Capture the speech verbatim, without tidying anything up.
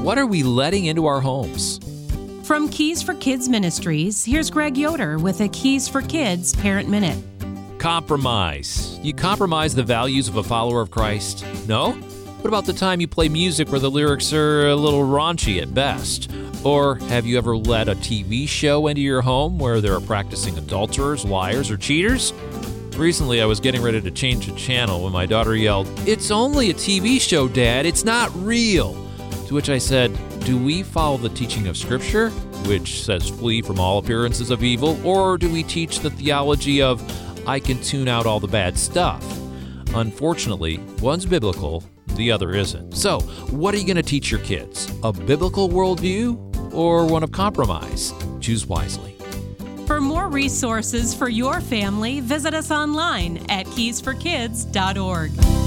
what are we letting into our homes? From Keys for Kids Ministries, here's Greg Yoder with a Keys for Kids Parent Minute. Compromise. You compromise the values of a follower of Christ? No? What about the time you play music where the lyrics are a little raunchy at best? Or have you ever let a T V show into your home where there are practicing adulterers, liars, or cheaters? Recently, I was getting ready to change the channel when my daughter yelled, "It's only a T V show, Dad. It's not real." To which I said, do we follow the teaching of Scripture, which says flee from all appearances of evil, or do we teach the theology of I can tune out all the bad stuff? Unfortunately, one's biblical, the other isn't. So, what are you going to teach your kids? A biblical worldview or one of compromise? Choose wisely. For more resources for your family, visit us online at keys for kids dot org.